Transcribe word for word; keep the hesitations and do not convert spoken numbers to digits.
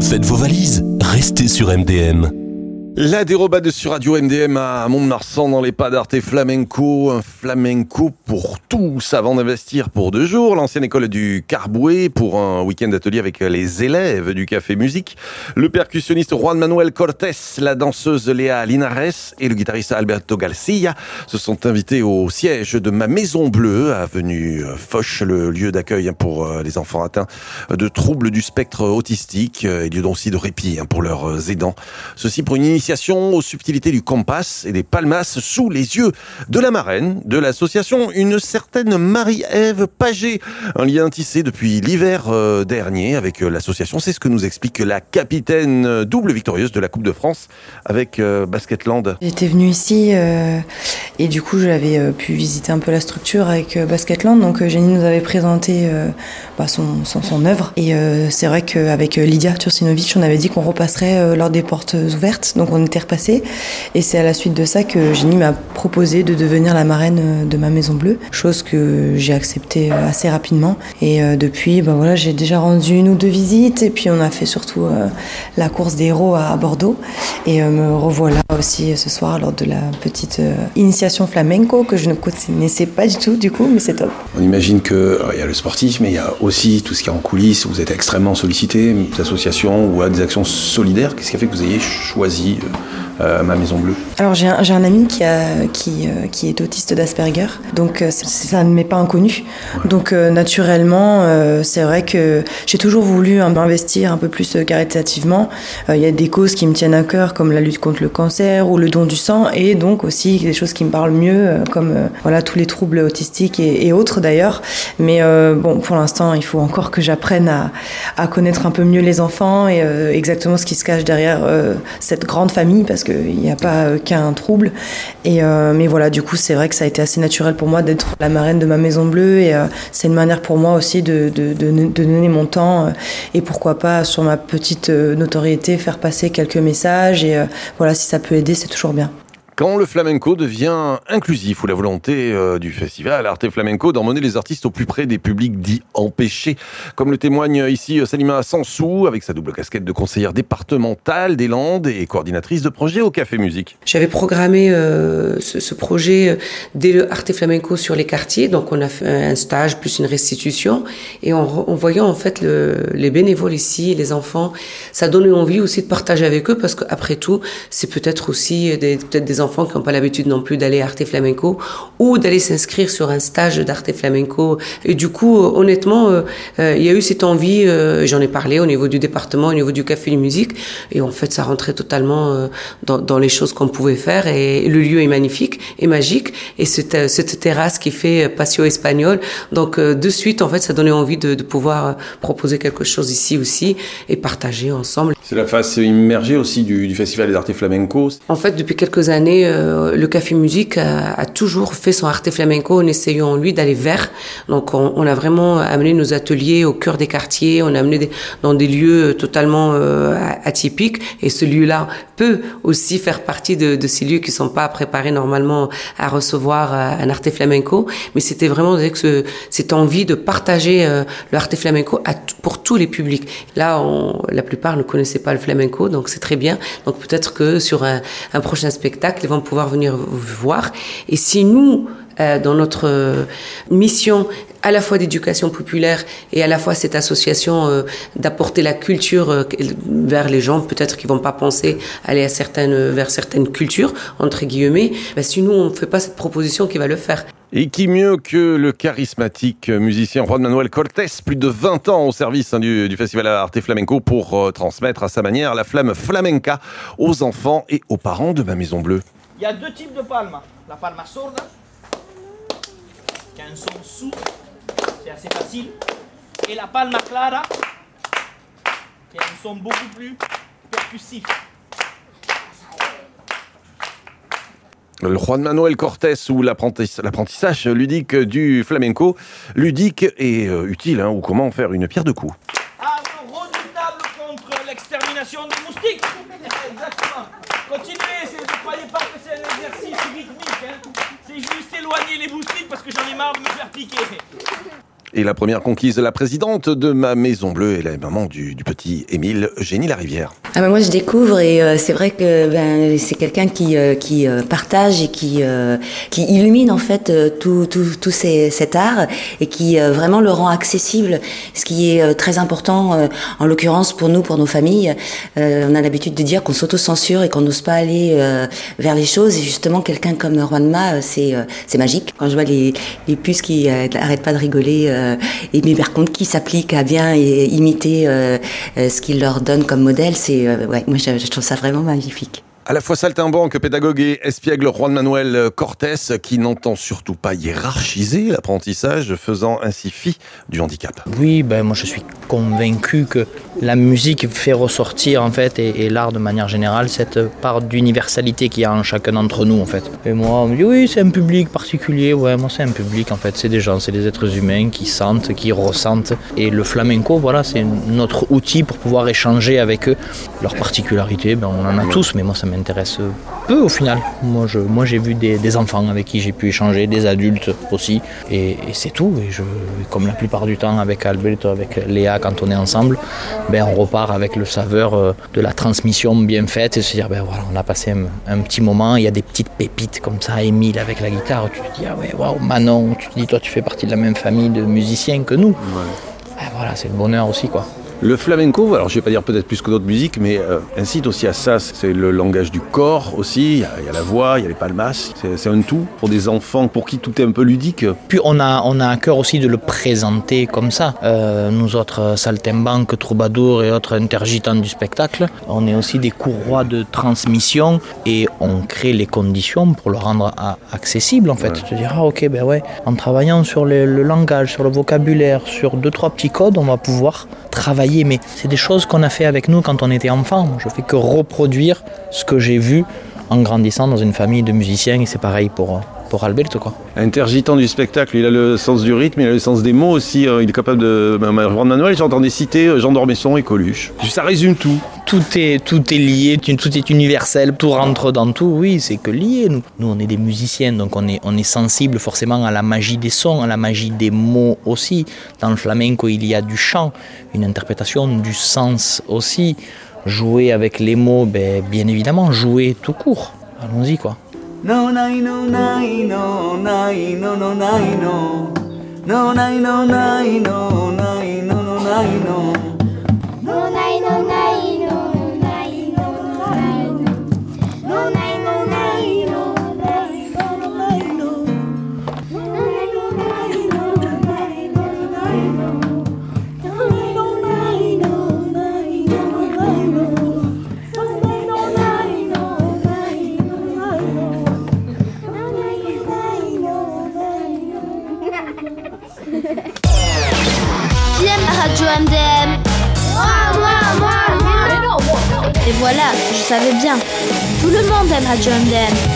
Faites vos valises, restez sur M D M. La dérobade sur Radio M D M à Mont-de-Marsan dans les pas d'Arte Flamenco. Un flamenco pour tous avant d'investir pour deux jours. L'ancienne école du Carboué pour un week-end d'atelier avec les élèves du Café Musique. Le percussionniste Juan Manuel Cortés, la danseuse Léa Linares et le guitariste Alberto Garcia se sont invités au siège de Ma Maison Bleue, avenue Foch, le lieu d'accueil pour les enfants atteints de troubles du spectre autistique et lieu aussi de répit pour leurs aidants. Ceci pour une initiative aux subtilités du compas et des palmas sous les yeux de la marraine de l'association, une certaine Marie-Ève Paget. Un lien tissé depuis l'hiver euh, dernier avec euh, l'association. C'est ce que nous explique la capitaine double victorieuse de la Coupe de France avec euh, Basketland. J'étais venue ici euh, et du coup j'avais euh, pu visiter un peu la structure avec euh, Basketland. Donc euh, Jenny nous avait présenté euh, bah, son, son, son œuvre. Et euh, c'est vrai qu'avec Lydia Turcinovic, on avait dit qu'on repasserait euh, lors des portes ouvertes. Donc on était repassé et c'est à la suite de ça que Jenny m'a proposé de devenir la marraine de Ma Maison Bleue, chose que j'ai acceptée assez rapidement. Et euh, depuis, ben voilà, j'ai déjà rendu une ou deux visites et puis on a fait surtout euh, la course des héros à Bordeaux. Et euh, me revoilà aussi ce soir lors de la petite euh, initiation flamenco que je ne connaissais pas du tout du coup, mais c'est top. On imagine qu'il y a le sportif, mais il y a aussi tout ce qui est en coulisses. Vous êtes extrêmement sollicité, des associations ou à des actions solidaires. Qu'est-ce qui a fait que vous ayez choisi Euh, Ma Maison Bleue? Alors j'ai un, j'ai un ami qui, a, qui, euh, qui est autiste d'Asperger, donc euh, ça ne m'est pas inconnu. Ouais. Donc euh, naturellement, euh, c'est vrai que j'ai toujours voulu hein, m'investir un peu plus euh, caritativement. Il euh, y a des causes qui me tiennent à cœur, comme la lutte contre le cancer ou le don du sang, et donc aussi des choses qui me parlent mieux, euh, comme euh, voilà tous les troubles autistiques et, et autres d'ailleurs. Mais euh, bon, pour l'instant, il faut encore que j'apprenne à, à connaître un peu mieux les enfants et euh, exactement ce qui se cache derrière euh, cette grande famille, parce qu'il n'y a pas qu'un trouble. Et euh, mais voilà, du coup, c'est vrai que ça a été assez naturel pour moi d'être la marraine de Ma Maison Bleue. Et euh, c'est une manière pour moi aussi de, de, de, de donner mon temps. Euh, et pourquoi pas, sur ma petite euh, notoriété, faire passer quelques messages. Et euh, voilà, si ça peut aider, c'est toujours bien. Quand le flamenco devient inclusif, ou la volonté euh, du festival Arte Flamenco d'emmener les artistes au plus près des publics dits empêchés, comme le témoigne ici Salima Sansou, avec sa double casquette de conseillère départementale des Landes et coordinatrice de projet au Café Musique. J'avais programmé euh, ce, ce projet dès le Arte Flamenco sur les quartiers, donc on a fait un stage plus une restitution, et en, en voyant en fait le, les bénévoles ici, les enfants, ça donnait envie aussi de partager avec eux, parce qu'après tout, c'est peut-être aussi des, peut-être des enfants qui n'ont pas l'habitude non plus d'aller à Arte Flamenco ou d'aller s'inscrire sur un stage d'Arte Flamenco. Et du coup, euh, honnêtement, euh, euh, il y a eu cette envie, euh, j'en ai parlé au niveau du département, au niveau du Café de Musique, et en fait, ça rentrait totalement euh, dans, dans les choses qu'on pouvait faire, et le lieu est magnifique et magique, et cette, cette terrasse qui fait patio espagnol, donc euh, de suite, en fait, ça donnait envie de, de pouvoir proposer quelque chose ici aussi et partager ensemble. C'est la face immergée aussi du, du Festival des Arte Flamenco. En fait, depuis quelques années, euh, le Café Musique a, a toujours fait son Arte Flamenco en essayant, lui, d'aller vers. Donc, on, on a vraiment amené nos ateliers au cœur des quartiers, on a amené des, dans des lieux totalement euh, atypiques. Et ce lieu-là peut aussi faire partie de, de ces lieux qui sont pas préparés normalement à recevoir un Arte Flamenco. Mais c'était vraiment avec ce, cette envie de partager euh, le Arte Flamenco à, pour tous les publics. Là, on, la plupart ne connaissaient pas le flamenco, donc c'est très bien. Donc peut-être que sur un, un prochain spectacle, ils vont pouvoir venir voir. Et si nous, euh, dans notre euh, mission à la fois d'éducation populaire et à la fois cette association euh, d'apporter la culture euh, vers les gens, peut-être qu'ils vont pas penser aller à certaines, vers certaines cultures, entre guillemets, ben si nous on ne fait pas cette proposition, qui va le faire? Et qui mieux que le charismatique musicien Juan Manuel Cortés, plus de vingt ans au service hein, du, du Festival Arte Flamenco pour euh, transmettre à sa manière la flamme flamenca aux enfants et aux parents de Ma Maison Bleue. Il y a deux types de palma. La palma sorda, qui a un son sourd, c'est assez facile, et la palma clara, qui a un son beaucoup plus percussif. Le Juan Manuel Cortés ou l'apprentissage, l'apprentissage ludique du flamenco, ludique et euh, utile, hein, ou comment faire une pierre de coups. Arme redoutable contre l'extermination des moustiques. Exactement. Continuez, ne croyez pas que c'est un exercice rythmique. Hein. C'est juste éloigner les moustiques parce que j'en ai marre de me faire piquer. Et la première conquise, la présidente de ma Maison Bleue et la maman du, du petit Émile, Eugénie Larivière. Ah ben moi je découvre et euh, c'est vrai que ben, c'est quelqu'un qui, euh, qui euh, partage et qui, euh, qui illumine en fait euh, tout, tout, tout ces, cet art et qui euh, vraiment le rend accessible, ce qui est euh, très important euh, en l'occurrence pour nous, pour nos familles. Euh, on a l'habitude de dire qu'on s'auto-censure et qu'on n'ose pas aller euh, vers les choses et justement quelqu'un comme Juan Ma, c'est, euh, c'est magique. Quand je vois les, les puces qui euh, n'arrêtent pas de rigoler euh, et mais par contre qui s'appliquent à bien et imiter euh, euh, ce qu'il leur donne comme modèle, c'est Euh, ouais, moi je, je trouve ça vraiment magnifique. À la fois saltimbanque, pédagogue et espiègle, Juan Manuel Cortés, qui n'entend surtout pas hiérarchiser l'apprentissage, faisant ainsi fi du handicap. Oui, ben moi je suis convaincu que la musique fait ressortir en fait et, et l'art de manière générale cette part d'universalité qu'il y a en chacun d'entre nous en fait. Et moi on me dit oui c'est un public particulier, ouais moi c'est un public en fait, c'est des gens, c'est des êtres humains qui sentent, qui ressentent et le flamenco voilà c'est notre outil pour pouvoir échanger avec eux. Leurs particularités, ben on en a tous mais moi ça m'intéresse peu au final. Moi, je, moi j'ai vu des, des enfants avec qui j'ai pu échanger, des adultes aussi, et, et c'est tout. Et je, comme la plupart du temps avec Alberto, avec Léa, quand on est ensemble, ben on repart avec le saveur de la transmission bien faite et se dire ben voilà, on a passé un, un petit moment. Il y a des petites pépites comme ça, Émile avec la guitare, tu te dis ah ouais, waouh, Manon, tu te dis toi tu fais partie de la même famille de musiciens que nous. Ouais. Ben, voilà, c'est le bonheur aussi quoi. Le flamenco, alors je vais pas dire peut-être plus que d'autres musiques, mais euh, incite aussi à ça, c'est le langage du corps aussi, il y, y a la voix, il y a les palmas, c'est, c'est un tout pour des enfants pour qui tout est un peu ludique. Puis on a, on a à cœur aussi de le présenter comme ça, euh, nous autres saltimbanques, troubadours et autres intergitants du spectacle, on est aussi des courroies de transmission et on crée les conditions pour le rendre à, accessible en fait, ouais. Te dire ah ok ben ouais, en travaillant sur le, le langage, sur le vocabulaire, sur deux trois petits codes, on va pouvoir travailler, mais c'est des choses qu'on a fait avec nous quand on était enfant. Je fais que reproduire ce que j'ai vu en grandissant dans une famille de musiciens et c'est pareil pour, pour Alberto quoi. Intergitant du spectacle, il a le sens du rythme, il a le sens des mots aussi, il est capable de... Juan Manuel, j'entendais citer Jean d'Ormesson et Coluche. Ça résume tout. Tout est, tout est lié, tout est universel, tout rentre dans tout, oui, c'est que lié. Nous, nous on est des musiciens, donc on est, on est sensible forcément à la magie des sons, à la magie des mots aussi. Dans le flamenco, il y a du chant, une interprétation du sens aussi. Jouer avec les mots, ben, bien évidemment, jouer tout court. Allons-y, quoi. No, nai, no, nai, no, nai, no, no, nai, no. No, nai, no, nai, no, nai, no, no, nai, no. No, nai, no, nai, no, nai, no, no, nai, no. No, nai, no, nai, no, nai, no, no, nai, no. No, nai, no, nai, no, nai, no, no, nai, no. No, nai, no, nai, no, nai, no, no, nai, no. No, nai, no, nai, no, nai, no, no, nai, no. J'aime la radio M D M. Moi, moi, moi, moi. Mais non, moi, non. Et voilà, je savais bien. Tout le monde aime Radio M D M.